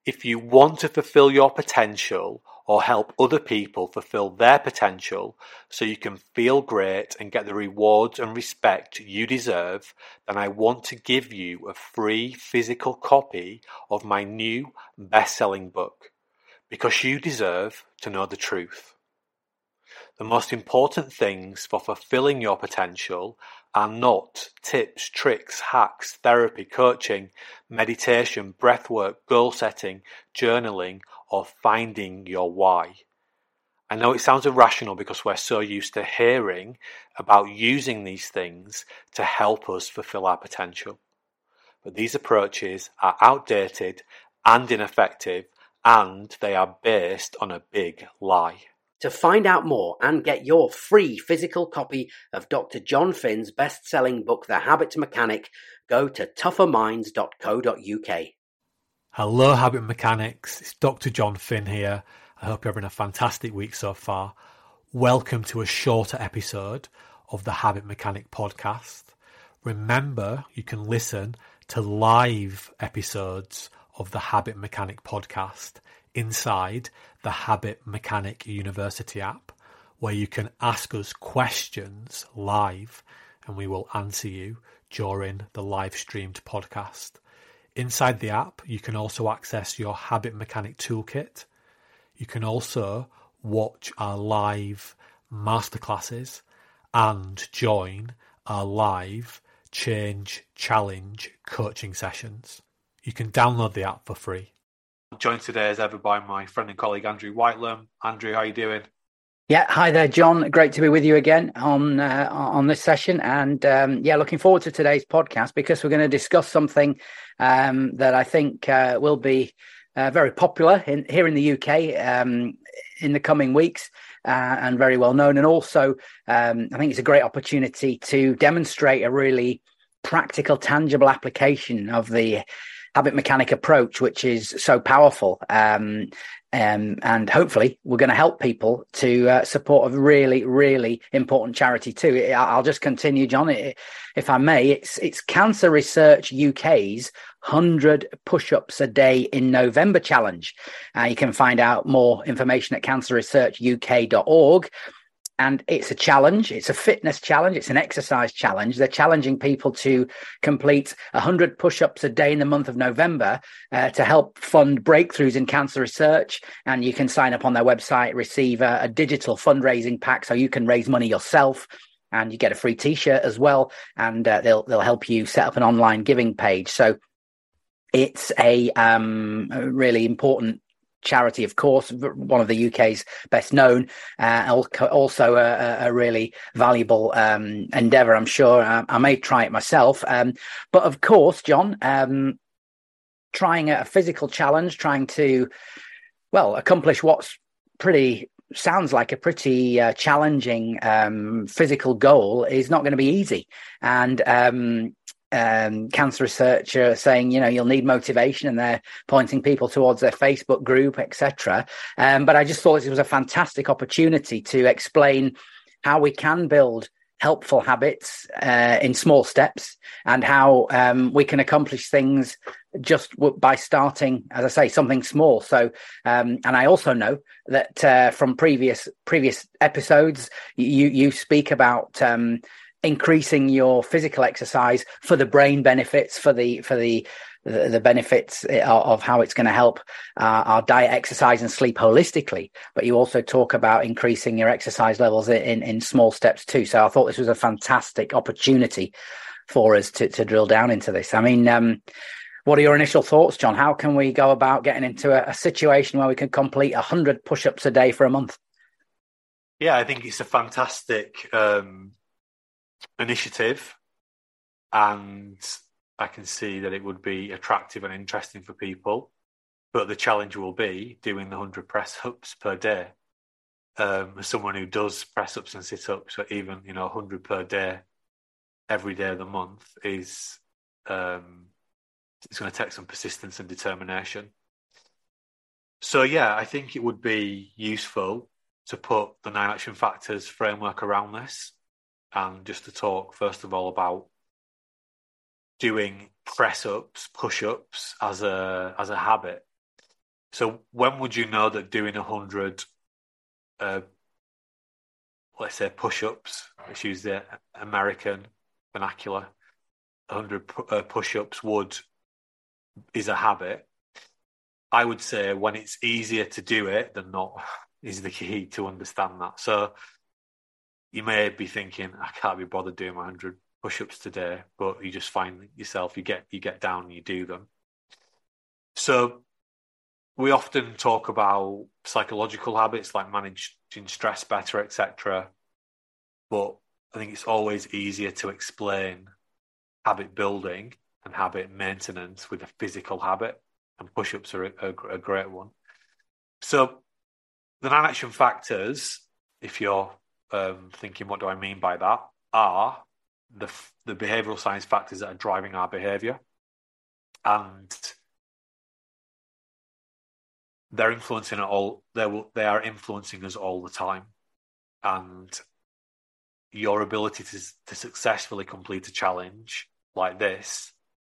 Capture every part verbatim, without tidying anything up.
If you want to fulfill your potential or help other people fulfill their potential so you can feel great and get the rewards and respect you deserve, then I want to give you a free physical copy of my new best-selling book, Because You Deserve to Know the Truth. The most important things for fulfilling your potential are not tips, tricks, hacks, therapy, coaching, meditation, breathwork, goal setting, journaling, or finding your why. I know it sounds irrational because we're so used to hearing about using these things to help us fulfill our potential. But these approaches are outdated and ineffective, and they are based on a big lie. To find out more and get your free physical copy of Doctor John Finn's best-selling book, The Habit Mechanic, go to tougher minds dot co dot uk. Hello, Habit Mechanics. It's Doctor John Finn here. I hope you're having a fantastic week so far. Welcome to a shorter episode of the Habit Mechanic podcast. Remember, you can listen to live episodes of the Habit Mechanic podcast inside the Habit Mechanic University app, where you can ask us questions live and we will answer you during the live streamed podcast. Inside the app, you can also access your Habit Mechanic toolkit. You can also watch our live masterclasses and join our live Change Challenge coaching sessions. You can download the app for free. I'm joined today as ever by my friend and colleague Andrew Whitelam. Andrew, how are you doing? Yeah, hi there, John. Great to be with you again on uh, on this session, and um, yeah, looking forward to today's podcast because we're going to discuss something um, that I think uh, will be uh, very popular in, here in the U K um, in the coming weeks, uh, and very well known. And also, um, I think it's a great opportunity to demonstrate a really practical, tangible application of the Habit Mechanic approach, which is so powerful. Um, um, and hopefully we're going to help people to uh, support a really, really important charity too. I'll just continue, John, if I may. It's it's Cancer Research U K's one hundred push-ups a day in November challenge. Uh, you can find out more information at cancer research u k dot org. And it's a challenge. It's a fitness challenge. It's an exercise challenge. They're challenging people to complete one hundred push-ups a day in the month of November uh, to help fund breakthroughs in cancer research. And you can sign up on their website, receive a, a digital fundraising pack so you can raise money yourself. And you get a free T-shirt as well. And uh, they'll they'll help you set up an online giving page. So it's a, um, a really important charity, of course, one of the U K's best known, uh, also a, a really valuable um, endeavour, I'm sure. I, I may try it myself. Um, but of course, John, um, trying a physical challenge, trying to, well, accomplish what's pretty, sounds like a pretty uh, challenging um, physical goal is not going to be easy. And um Um, cancer researcher saying, you know, you'll need motivation, and they're pointing people towards their Facebook group, et cetera. Um, but I just thought it was a fantastic opportunity to explain how we can build helpful habits uh, in small steps, and how um, we can accomplish things just w- by starting, as I say, something small. So, um, and I also know that uh, from previous previous episodes, you you speak about Um, increasing your physical exercise for the brain benefits, for the for the the, the benefits of how it's going to help uh, our diet, exercise, and sleep holistically. But you also talk about increasing your exercise levels in in small steps too. So I thought this was a fantastic opportunity for us to to drill down into this. I mean, um, what are your initial thoughts, John? How can we go about getting into a, a situation where we can complete one hundred push-ups a day for a month? Yeah, I think it's a fantastic Um... initiative, and I can see that it would be attractive and interesting for people, but the challenge will be doing the one hundred press-ups per day. Um, as someone who does press-ups and sit-ups, or even, you know, one hundred per day every day of the month is um, it's going to take some persistence and determination. So yeah, I think it would be useful to put the nine action factors framework around this. And just to talk, first of all, about doing press-ups, push-ups as a as a habit. So when would you know that doing one hundred, uh, let's say, push-ups, let's use the American vernacular, one hundred uh, push-ups would is a habit? I would say when it's easier to do it than not is the key to understand that. So you may be thinking, I can't be bothered doing my one hundred push-ups today, but you just find yourself, you get you get down and you do them. So we often talk about psychological habits like managing stress better, et cetera. But I think it's always easier to explain habit building and habit maintenance with a physical habit, and push-ups are a, a, a great one. So the nine action factors, if you're um, thinking, what do I mean by that, are the the behavioral science factors that are driving our behavior, and they're influencing it all. They will, they are influencing us all the time, and your ability to to successfully complete a challenge like this,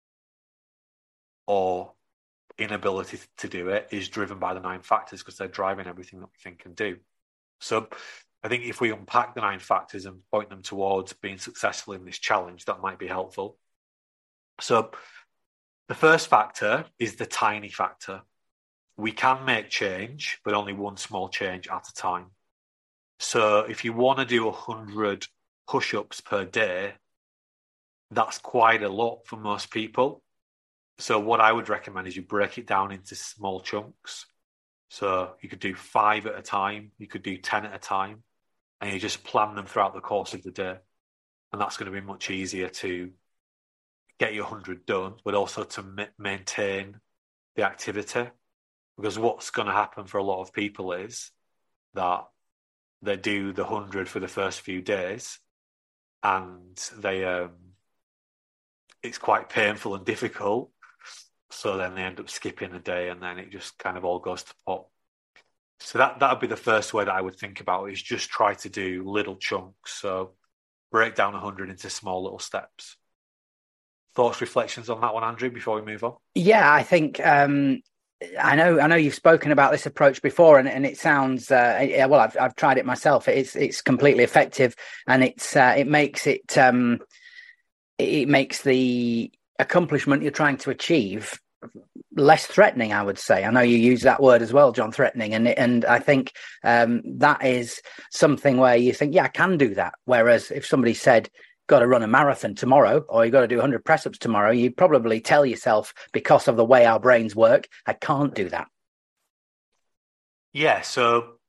or inability to do it, is driven by the nine factors because they're driving everything that we think and do. So I think if we unpack the nine factors and point them towards being successful in this challenge, that might be helpful. So the first factor is the tiny factor. We can make change, but only one small change at a time. So if you want to do one hundred push-ups per day, that's quite a lot for most people. So what I would recommend is you break it down into small chunks. So you could do five at a time, you could do ten at a time, and you just plan them throughout the course of the day. And that's going to be much easier to get your one hundred done, but also to ma- maintain the activity. Because what's going to happen for a lot of people is that they do the one hundred for the first few days, and they um, it's quite painful and difficult. So then they end up skipping a day, and then it just kind of all goes to pot. So that that would be the first way that I would think about it, is just try to do little chunks. So break down one hundred into small little steps. Thoughts, reflections on that one, Andrew, before we move on? Yeah, I think um, I know I know you've spoken about this approach before, and, and it sounds uh, yeah, well, I've I've tried it myself. It's it's completely effective, and it's uh, it makes it um, it makes the accomplishment you're trying to achieve less threatening, I would say. I know you use that word as well, John, threatening, and and I think um, that is something where you think, yeah, I can do that. Whereas if somebody said, got to run a marathon tomorrow, or you got to do one hundred press-ups tomorrow, you probably tell yourself, because of the way our brains work, I can't do that. Yeah, so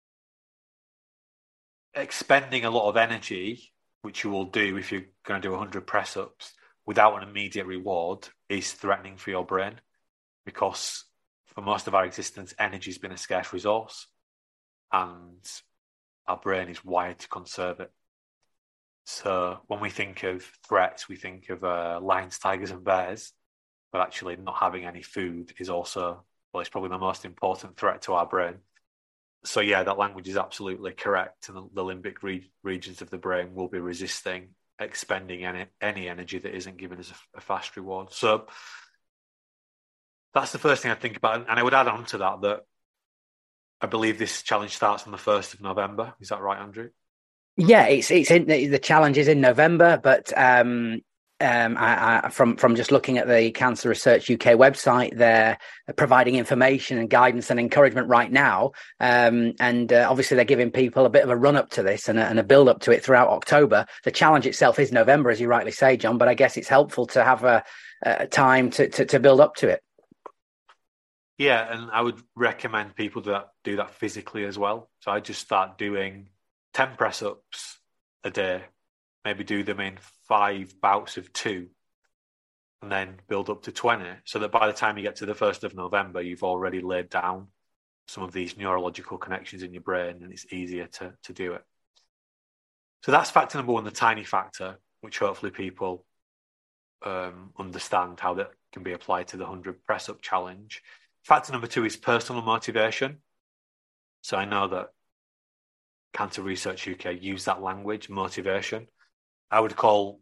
expending a lot of energy, which you will do if you're going to do one hundred press-ups, without an immediate reward is threatening for your brain, because for most of our existence, energy has been a scarce resource, and our brain is wired to conserve it. So when we think of threats, we think of uh, lions, tigers, and bears, but actually not having any food is also, well, it's probably the most important threat to our brain. So yeah, that language is absolutely correct, and the, the limbic re- regions of the brain will be resisting expending any, any energy that isn't given as a, a fast reward. So that's the first thing I think about. And I would add on to that that I believe this challenge starts on the first of November. Is that right, Andrew? Yeah, it's it's in, the challenge is in November, but um, um, I, I, from from just looking at the Cancer Research U K website, they're providing information and guidance and encouragement right now, um, and uh, obviously they're giving people a bit of a run up to this and a, and a build up to it throughout October. The challenge itself is November, as you rightly say, John, but I guess it's helpful to have a, a time to, to to build up to it. Yeah, and I would recommend people that do that physically as well. So I just start doing ten press-ups a day, maybe do them in five bouts of two, and then build up to twenty, so that by the time you get to the first of November, you've already laid down some of these neurological connections in your brain, and it's easier to, to do it. So that's factor number one, the tiny factor, which hopefully people um, understand how that can be applied to the one hundred press-up challenge. Factor number two is personal motivation. So I know that Cancer Research U K use that language, motivation. I would call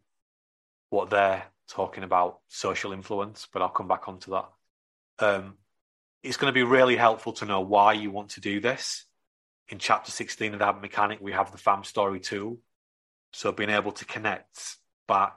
what they're talking about social influence, but I'll come back onto that. Um, it's going to be really helpful to know why you want to do this. In chapter sixteen of the Habit Mechanic, we have the Fam Story tool. So being able to connect back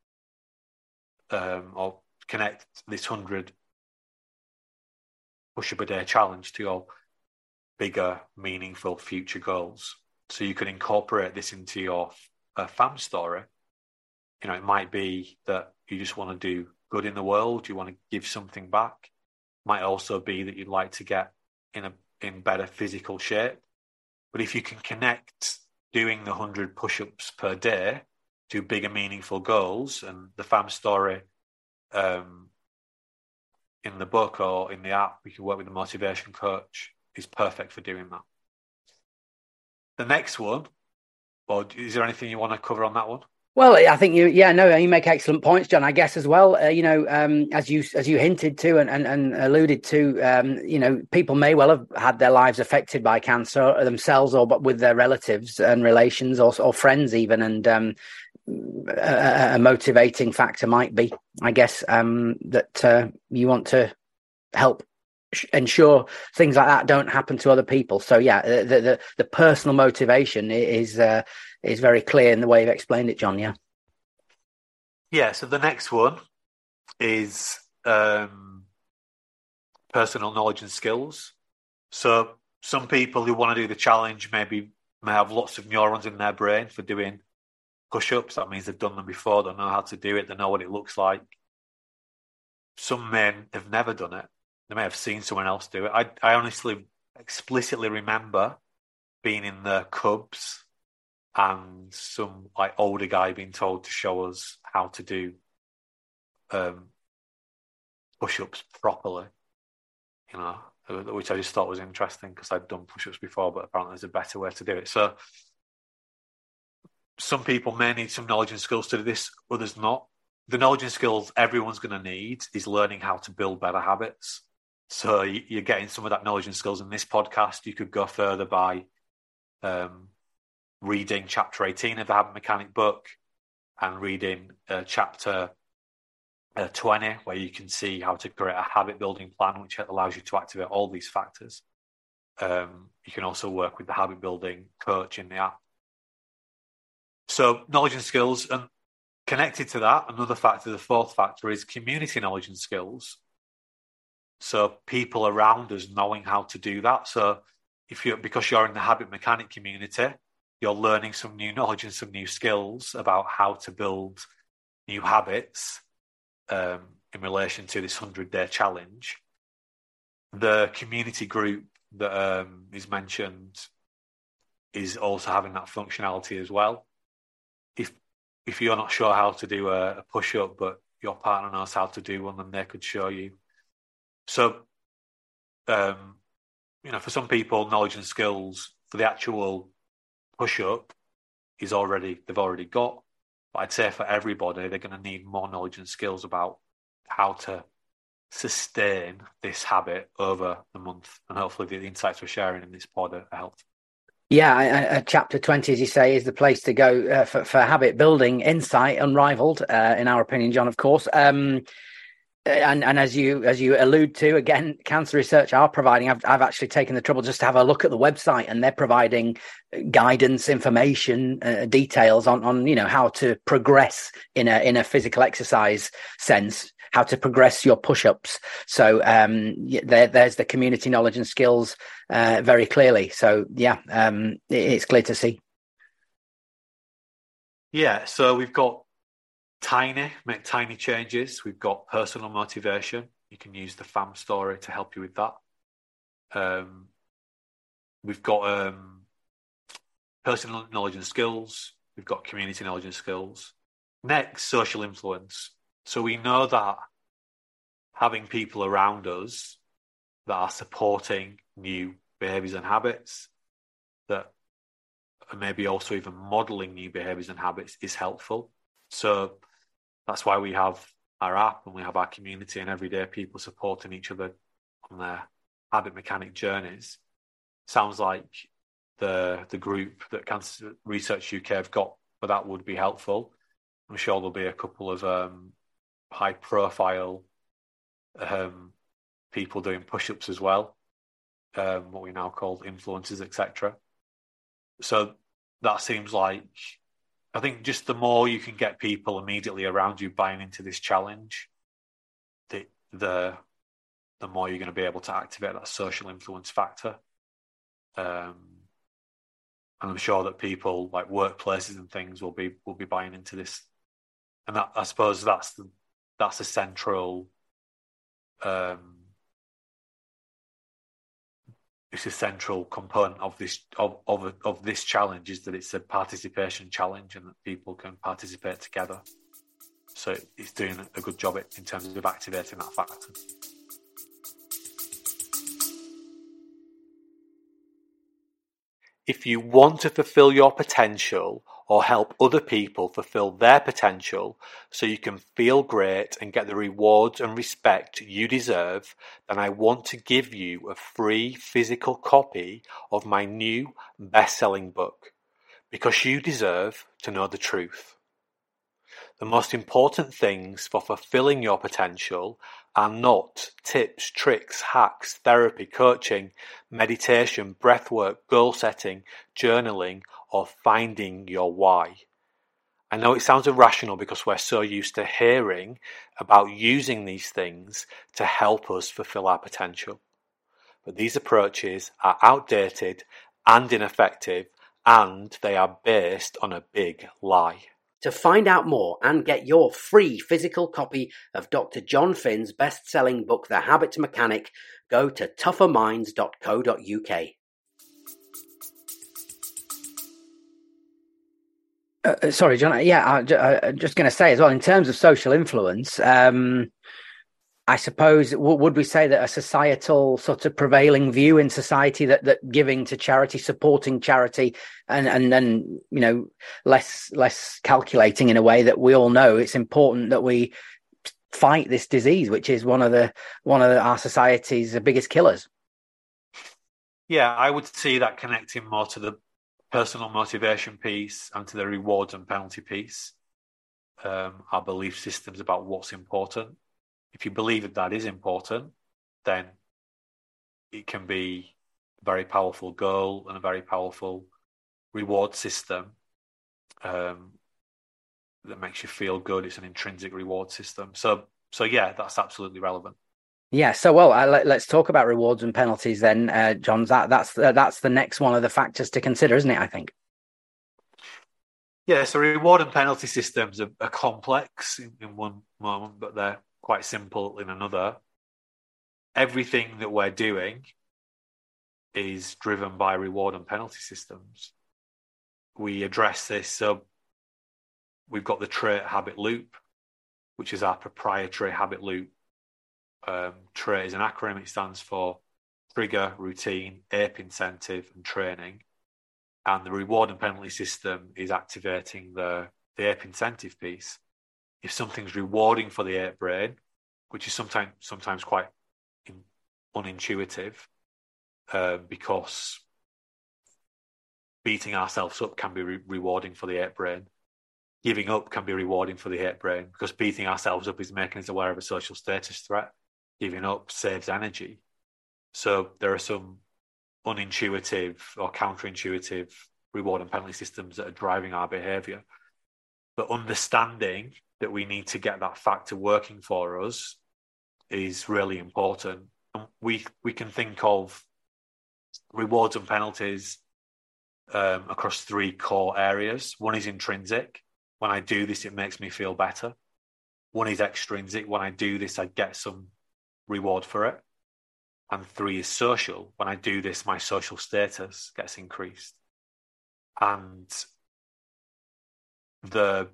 um, or connect this one hundred push-up a day challenge to your bigger, meaningful future goals. So you can incorporate this into your uh, Fam Story. You know, it might be that you just want to do good in the world. You want to give something back. It might also be that you'd like to get in a in better physical shape. But if you can connect doing the one hundred push-ups per day to bigger, meaningful goals, and the Fam Story um, in the book or in the app, we can work with the motivation coach, is perfect for doing that. The next one, or is there anything you want to cover on that one? Well, I think you, yeah, no, you make excellent points, John. I guess as well, uh, you know, um, as you as you hinted to and and, and alluded to, um, you know, people may well have had their lives affected by cancer themselves, or but with their relatives and relations, or, or friends even, and um, a, a motivating factor might be, I guess, um, that uh, you want to help ensure things like that don't happen to other people. So yeah, the the, the personal motivation is uh, is very clear in the way you've explained it, John. Yeah. Yeah. So the next one is um, personal knowledge and skills. So some people who want to do the challenge maybe may have lots of neurons in their brain for doing push-ups. That means they've done them before. They know how to do it. They know what it looks like. Some men have never done it. They may have seen someone else do it. I, I honestly explicitly remember being in the Cubs and some like older guy being told to show us how to do um, push-ups properly, you know, which I just thought was interesting because I'd done push-ups before, but apparently there's a better way to do it. So some people may need some knowledge and skills to do this, others not. The knowledge and skills everyone's going to need is learning how to build better habits. So you're getting some of that knowledge and skills in this podcast. You could go further by um, reading chapter eighteen of the Habit Mechanic book and reading uh, chapter uh, twenty, where you can see how to create a habit building plan, which allows you to activate all these factors. Um, you can also work with the habit building coach in the app. So knowledge and skills, and connected to that, another factor, the fourth factor, is community knowledge and skills. So people around us knowing how to do that. So if you're, because you're in the Habit Mechanic community, you're learning some new knowledge and some new skills about how to build new habits um, in relation to this hundred-day challenge. The community group that um, is mentioned is also having that functionality as well. If if you're not sure how to do a, a push-up, but your partner knows how to do one, then they could show you. So, um, you know, for some people, knowledge and skills for the actual push-up is already, they've already got. But I'd say for everybody, they're going to need more knowledge and skills about how to sustain this habit over the month. And hopefully the insights we're sharing in this pod are helpful. Yeah, uh, chapter twenty, as you say, is the place to go uh, for, for habit building, insight, unrivaled, uh, in our opinion, John, of course. Um, and and as you as you allude to, again, cancer research are providing. I've I've actually taken the trouble just to have a look at the website, and they're providing guidance, information, uh, details on on you know how to progress in a in a physical exercise sense, how to progress your push-ups. So um, there there's the community knowledge and skills uh, very clearly. So yeah, um, it, it's clear to see. Yeah, so we've got tiny, make tiny changes. We've got personal motivation. You can use the Fam Story to help you with that. Um, we've got um, personal knowledge and skills. We've got community knowledge and skills. Next, social influence. So we know that having people around us that are supporting new behaviours and habits, that are maybe also even modelling new behaviours and habits, is helpful. So that's why we have our app and we have our community and everyday people supporting each other on their habit mechanic journeys. Sounds like the the group that Cancer Research U K have got for that would be helpful. I'm sure there'll be a couple of um, high profile um, people doing push-ups as well, um, what we now call influencers, et cetera. So that seems like, I think just the more you can get people immediately around you buying into this challenge, the the, the more you're going to be able to activate that social influence factor. Um, and I'm sure that people like workplaces and things will be will be buying into this. And that, I suppose that's the, that's a central um, it's a central component of this of, of of this challenge, is that it's a participation challenge and that people can participate together. So it's doing a good job in terms of activating that factor. If you want to fulfill your potential or help other people fulfill their potential so you can feel great and get the rewards and respect you deserve, then I want to give you a free physical copy of my new best-selling book, Because You Deserve to Know the Truth. The most important things for fulfilling your potential are not tips, tricks, hacks, therapy, coaching, meditation, breathwork, goal setting, journaling, or finding your why. I know it sounds irrational because we're so used to hearing about using these things to help us fulfill our potential. But these approaches are outdated and ineffective, and they are based on a big lie. To find out more and get your free physical copy of Doctor John Finn's best-selling book, The Habit Mechanic, go to tougher minds dot co dot uk. Uh, sorry, John. Yeah, I, I'm just going to say as well, in terms of social influence, um, I suppose, w- would we say that a societal sort of prevailing view in society that, that giving to charity, supporting charity, and and then, you know, less less calculating in a way that we all know it's important that we fight this disease, which is one of the one of the, our society's biggest killers. Yeah, I would see that connecting more to the personal motivation piece and to the rewards and penalty piece. Um, our belief systems about what's important. If you believe that that is important, then it can be a very powerful goal and a very powerful reward system um, that makes you feel good. It's an intrinsic reward system. So, so yeah, that's absolutely relevant. Yeah. So, well, uh, let, let's talk about rewards and penalties then, uh, John. That that's uh, that's the next one of the factors to consider, isn't it? I think. Yeah. So, reward and penalty systems are, are complex in, in one moment, but they're quite simple in another. Everything that we're doing is driven by reward and penalty systems. We address this. So we've got the trait habit loop, which is our proprietary habit loop. Um, trait is an acronym. It stands for trigger, routine, A P E incentive, and training. And the reward and penalty system is activating the, the A P E incentive piece. If something's rewarding for the ape brain, which is sometimes sometimes quite in, unintuitive, uh, because beating ourselves up can be re- rewarding for the ape brain. Giving up can be rewarding for the ape brain, because beating ourselves up is making us aware of a social status threat. Giving up saves energy. So there are some unintuitive or counterintuitive reward and penalty systems that are driving our behavior. But understanding that we need to get that factor working for us is really important. And we we can think of rewards and penalties um, across three core areas. One is intrinsic. When I do this, it makes me feel better. One is extrinsic. When I do this, I get some reward for it. And three is social. When I do this, my social status gets increased. And the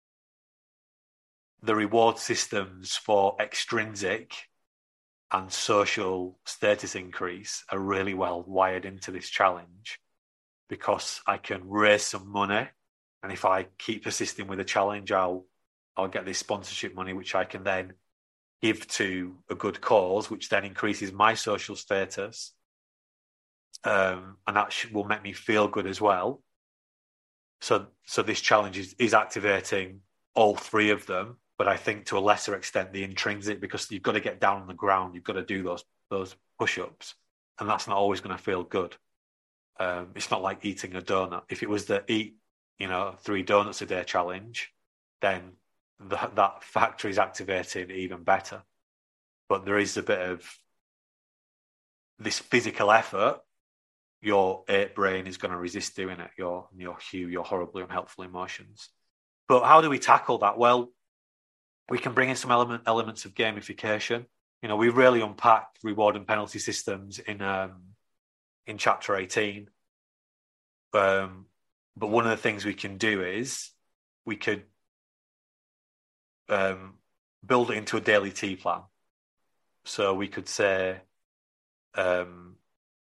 the reward systems for extrinsic and social status increase are really well wired into this challenge, because I can raise some money, and if I keep persisting with the challenge, I'll I'll get this sponsorship money, which I can then give to a good cause, which then increases my social status, um, and that should, will make me feel good as well. So, so this challenge is, is activating all three of them but I think to a lesser extent the intrinsic, because you've got to get down on the ground, you've got to do those those push-ups, and that's not always going to feel good. Um, it's not like eating a donut. If it was the eat, you know, three donuts a day challenge, then the, that factor is activated even better. But there is a bit of this physical effort. Your ape brain is going to resist doing it. Your your hue, your horribly unhelpful emotions. But how do we tackle that? Well, we can bring in some element elements of gamification. You know, we really unpacked reward and penalty systems in um, in chapter eighteen. Um, but one of the things we can do is we could um, build it into a daily tea plan. So we could say, um,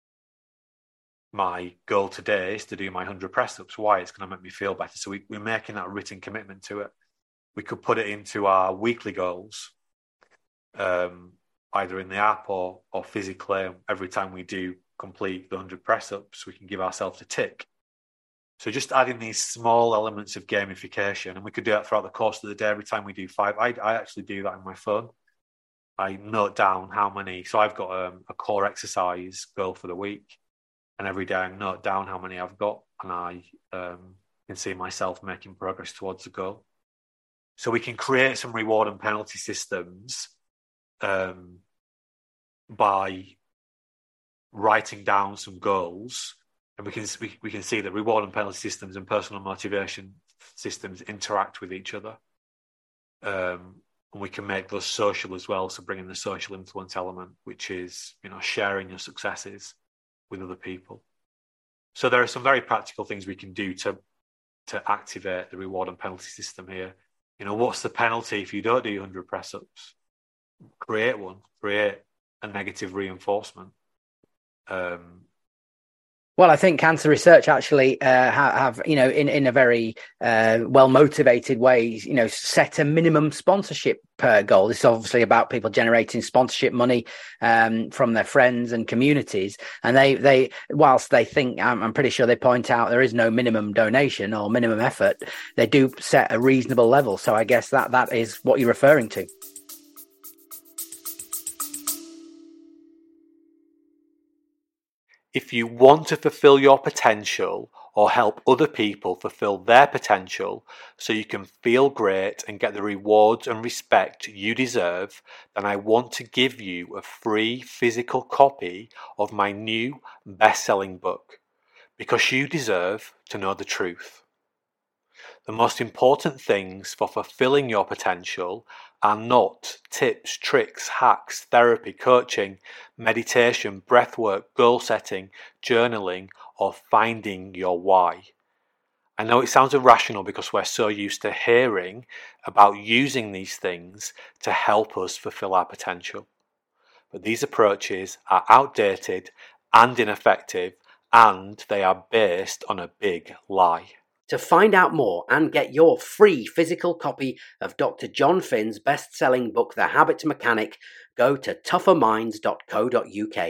my goal today is to do my one hundred press-ups. Why? It's going to make me feel better. So we, we're making that written commitment to it. We could put it into our weekly goals, um, either in the app or or physically. Every time we do complete the one hundred press-ups, we can give ourselves a tick. So just adding these small elements of gamification, and we could do that throughout the course of the day. Every time we do five, I, I actually do that on my phone. I note down how many. So I've got um, a core exercise goal for the week, and every day I note down how many I've got, and I um, can see myself making progress towards the goal. So we can create some reward and penalty systems um, by writing down some goals, and we can we, we can see that reward and penalty systems and personal motivation systems interact with each other. Um, and we can make those social as well. So bringing the social influence element, which is, you know, sharing your successes with other people. So there are some very practical things we can do to to activate the reward and penalty system here. You know, what's the penalty if you don't do one hundred press-ups? Create one. Create a negative reinforcement. Um, Well, I think cancer research actually uh, have, have, you know, in, in a very uh, well-motivated way, you know, set a minimum sponsorship per goal. This is obviously about people generating sponsorship money um, from their friends and communities. And they, they, whilst they think, I'm, I'm pretty sure they point out there is no minimum donation or minimum effort, they do set a reasonable level. So I guess that that is what you're referring to. If you want to fulfill your potential or help other people fulfill their potential so you can feel great and get the rewards and respect you deserve, then I want to give you a free physical copy of my new best-selling book, Because You Deserve to Know the Truth. The most important things for fulfilling your potential are not tips, tricks, hacks, therapy, coaching, meditation, breathwork, goal setting, journaling, or finding your why. I know it sounds irrational because we're so used to hearing about using these things to help us fulfill our potential. But these approaches are outdated and ineffective, and they are based on a big lie. To find out more and get your free physical copy of Doctor John Finn's best-selling book, The Habit Mechanic, go to tougher minds dot co dot uk.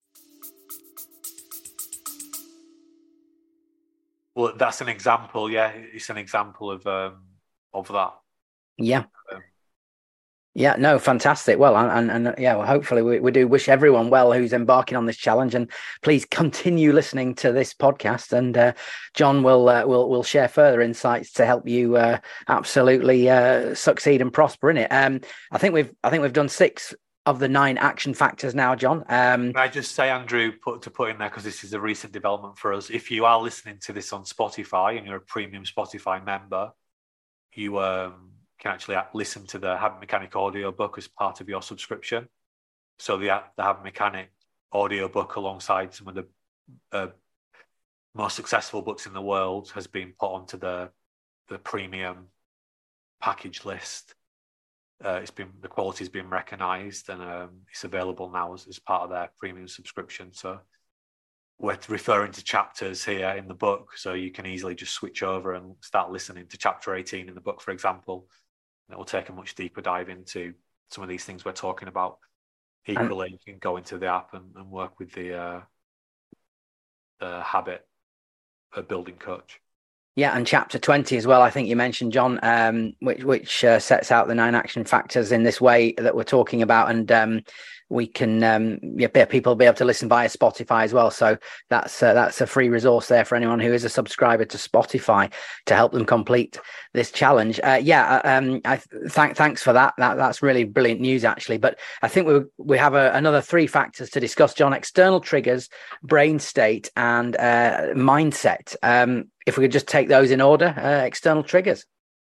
Well, that's an example, yeah. It's an example of um, of that. Yeah. Um, Yeah, no, fantastic. Well, and, and, and yeah, well, hopefully we, we do wish everyone well who's embarking on this challenge, and please continue listening to this podcast. And uh, John will uh, will will share further insights to help you uh, absolutely uh, succeed and prosper in it. Um, I think we've I think we've done six of the nine action factors now, John. Um, Can I just say, Andrew, put to put in there, because this is a recent development for us. If you are listening to this on Spotify and you're a premium Spotify member, you um. can actually listen to the Habit Mechanic audiobook as part of your subscription. So the, the Habit Mechanic audiobook, alongside some of the uh, most successful books in the world, has been put onto the the premium package list. Uh, it's been the quality's been recognised, and um, it's available now as, as part of their premium subscription. So we're referring to chapters here in the book, so you can easily just switch over and start listening to chapter eighteen in the book, for example. It will take a much deeper dive into some of these things we're talking about. Equally, and you can go into the app and, and work with the, uh, the habit building coach. Yeah, and chapter twenty as well, I think you mentioned, John, um, which which uh, sets out the nine action factors in this way that we're talking about. And um, we can, um, yeah, people will be able to listen via Spotify as well. So that's uh, that's a free resource there for anyone who is a subscriber to Spotify to help them complete this challenge. Uh, yeah, um, I th- thanks for that. That that's really brilliant news, actually. But I think we we have a, another three factors to discuss, John: external triggers, brain state, and uh, mindset. Um, if we could just take those in order, uh, external triggers.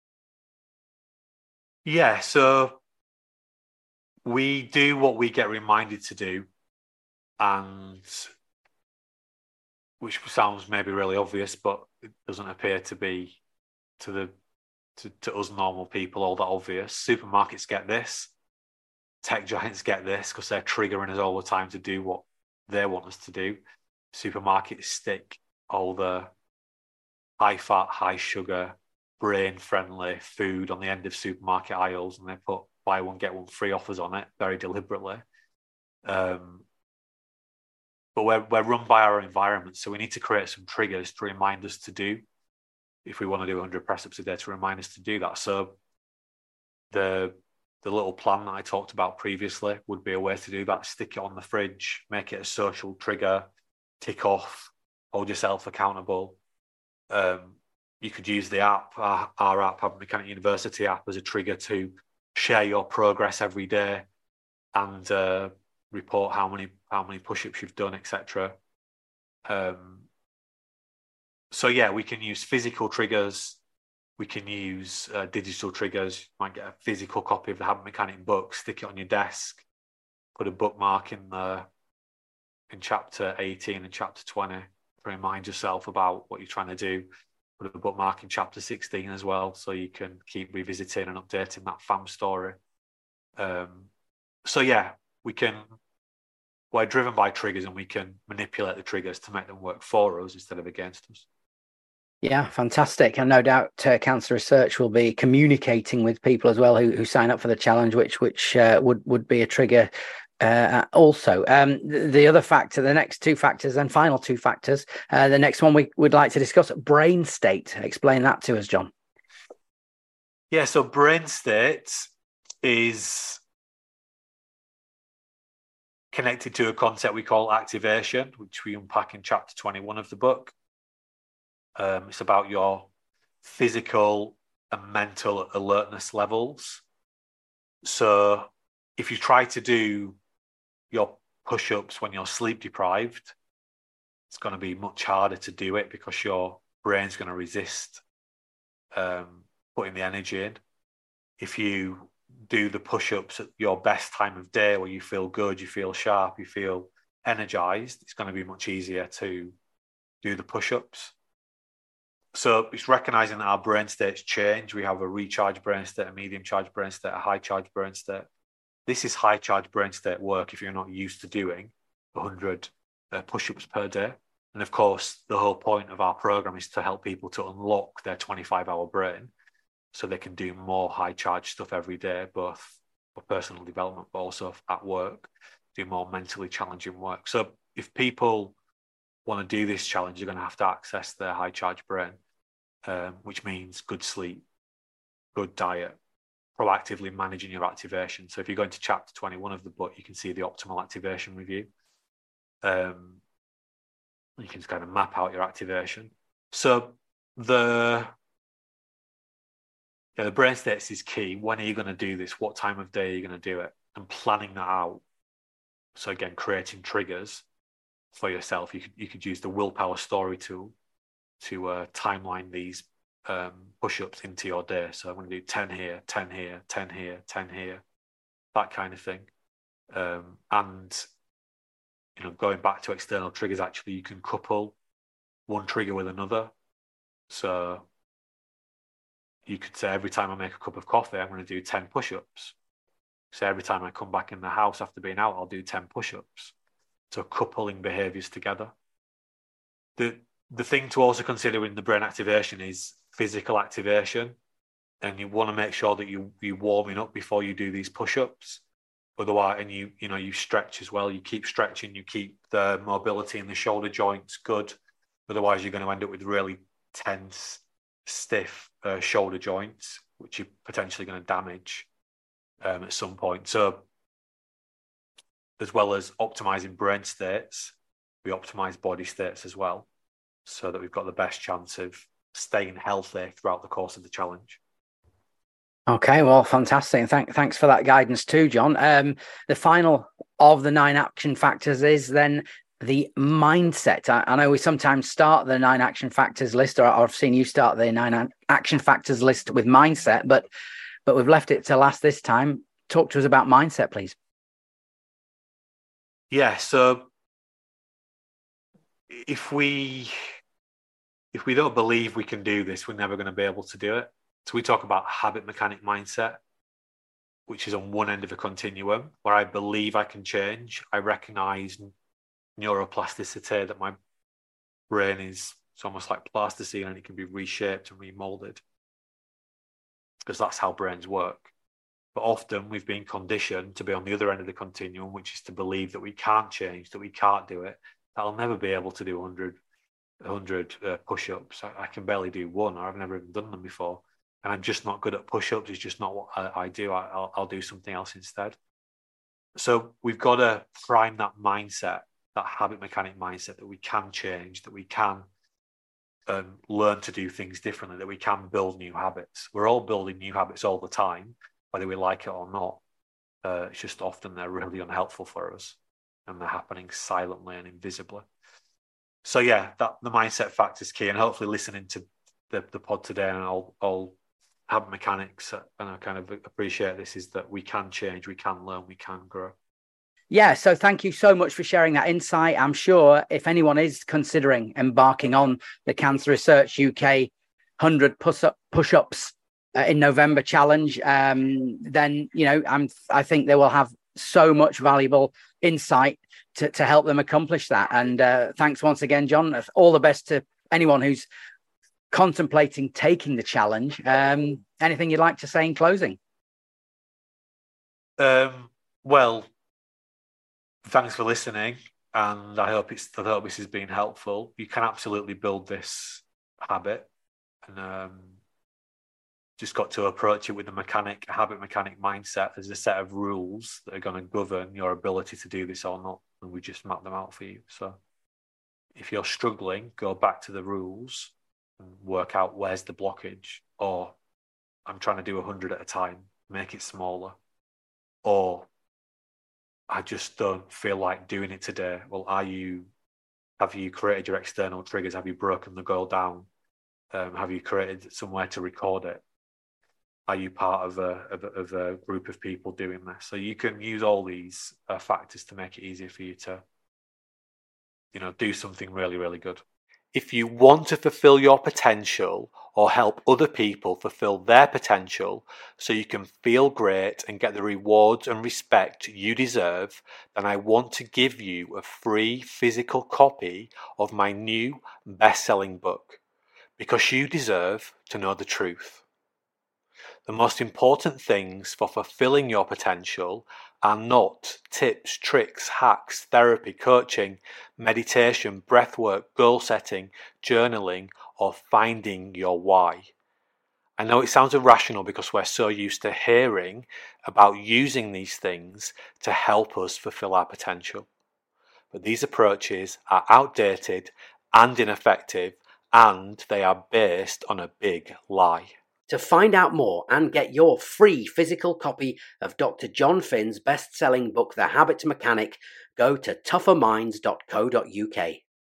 Yeah, so we do what we get reminded to do, and which sounds maybe really obvious, but it doesn't appear to be to the to, to us normal people all that obvious. Supermarkets get this, tech giants get this because they're triggering us all the time to do what they want us to do. Supermarkets stick all the high fat, high sugar, brain friendly food on the end of supermarket aisles, and they put buy one get one free offers on it very deliberately. Um, but we're we're run by our environment, so we need to create some triggers to remind us to do. If we want to do one hundred press ups a day, to remind us to do that. So the the little plan that I talked about previously would be a way to do that. Stick it on the fridge, make it a social trigger, tick off, hold yourself accountable. Um, you could use the app, our, our app, Habit Mechanic University app, as a trigger to share your progress every day and uh, report how many how many push-ups you've done, et cetera. Um, so yeah, we can use physical triggers. We can use uh, digital triggers. You might get a physical copy of the Habit Mechanic book, stick it on your desk, put a bookmark in the in chapter eighteen and chapter twenty to remind yourself about what you're trying to do. Put a bookmark in chapter sixteen as well, so you can keep revisiting and updating that fam story. Um, so yeah, we can. We're driven by triggers, and we can manipulate the triggers to make them work for us instead of against us. Yeah, fantastic. And no doubt uh, Cancer Research will be communicating with people as well who, who sign up for the challenge, which which uh, would, would be a trigger uh, also. Um, the, the other factor, the next two factors and final two factors, uh, the next one we would like to discuss, brain state. Explain that to us, John. Yeah, so brain state is connected to a concept we call activation, which we unpack in chapter twenty-one of the book. Um, it's about your physical and mental alertness levels. So if you try to do your push-ups when you're sleep deprived, it's going to be much harder to do it because your brain's going to resist um, putting the energy in. If you do the push-ups at your best time of day where you feel good, you feel sharp, you feel energized, it's going to be much easier to do the push-ups. So it's recognizing that our brain states change. We have a recharge brain state, a medium charge brain state, a high charge brain state. This is high charge brain state work if you're not used to doing one hundred uh, push-ups per day. And of course, the whole point of our program is to help people to unlock their twenty-five hour brain so they can do more high charge stuff every day, both for personal development, but also at work, do more mentally challenging work. So if people want to do this challenge, you're going to have to access their high charge brain, um, which means good sleep, good diet, proactively managing your activation. So if you go into chapter twenty-one of the book, you can see the optimal activation review. Um, you can kind of map out your activation. So the yeah, the brain states is key. When are you going to do this? What time of day are you going to do it? And planning that out. So again, creating triggers for yourself. You could you could use the willpower story tool to uh, timeline these um, push-ups into your day. So I'm going to do ten here, ten here, ten here, ten here, that kind of thing. Um, and you know, going back to external triggers, actually, you can couple one trigger with another. So you could say every time I make a cup of coffee, I'm going to do ten push-ups. So every time I come back in the house after being out, I'll do ten push-ups. So coupling behaviors together. The the thing to also consider in the brain activation is physical activation. And you want to make sure that you, you're warming up before you do these push-ups. Otherwise, and you you know, you stretch as well. You keep stretching, you keep the mobility in the shoulder joints good. Otherwise, you're going to end up with really tense, stiff uh, shoulder joints, which you're potentially going to damage um, at some point. So as well as optimizing brain states, we optimize body states as well, so that we've got the best chance of staying healthy throughout the course of the challenge. Okay, well, fantastic. And thank, thanks for that guidance too, John. Um, the final of the nine action factors is then the mindset. I, I know we sometimes start the nine action factors list, or I've seen you start the nine action factors list with mindset, but but we've left it to last this time. Talk to us about mindset, please. Yeah, so if we if we don't believe we can do this, we're never going to be able to do it. So we talk about habit mechanic mindset, which is on one end of a continuum, where I believe I can change. I recognize neuroplasticity, that my brain is it's almost like plasticine and it can be reshaped and remolded, because that's how brains work. But often we've been conditioned to be on the other end of the continuum, which is to believe that we can't change, that we can't do it, that I'll never be able to do one hundred, one hundred uh, push-ups. I, I can barely do one, or I've never even done them before. And I'm just not good at push-ups. It's just not what I, I do. I, I'll, I'll do something else instead. So we've got to prime that mindset, that habit mechanic mindset, that we can change, that we can um, learn to do things differently, that we can build new habits. We're all building new habits all the time, whether we like it or not. Uh, it's just often they're really unhelpful for us, and they're happening silently and invisibly. So yeah, that the mindset factor is key, and hopefully listening to the, the pod today and all, all habit mechanics, and I kind of appreciate this, is that we can change, we can learn, we can grow. Yeah, so thank you so much for sharing that insight. I'm sure if anyone is considering embarking on the Cancer Research U K one hundred push-up, push-ups uh, in November challenge, um, then, you know, I'm, I think they will have so much valuable insight to, to help them accomplish that. And uh, thanks once again, John. All the best to anyone who's contemplating taking the challenge. Um, anything you'd like to say in closing? Um, well, thanks for listening, and I hope it's I hope this has been helpful. You can absolutely build this habit, and um, just got to approach it with a mechanic, a habit mechanic mindset. There's a set of rules that are going to govern your ability to do this or not, and we just map them out for you. So if you're struggling, go back to the rules and work out where's the blockage. Or I'm trying to do one hundred at a time, make it smaller. Or I just don't feel like doing it today. Well, are you, have you created your external triggers? Have you broken the goal down? Um, have you created somewhere to record it? Are you part of a, of a, of a group of people doing this? So you can use all these uh, factors to make it easier for you to, you know, do something really, really good. If you want to fulfill your potential or help other people fulfill their potential so you can feel great and get the rewards and respect you deserve, then I want to give you a free physical copy of my new best-selling book, Because You Deserve to Know the Truth. The most important things for fulfilling your potential are not tips, tricks, hacks, therapy, coaching, meditation, breathwork, goal setting, journaling, or finding your why. I know it sounds irrational because we're so used to hearing about using these things to help us fulfill our potential. But these approaches are outdated and ineffective, and they are based on a big lie. To find out more and get your free physical copy of Doctor John Finn's best-selling book, The Habit Mechanic, go to tougher minds dot co dot uk.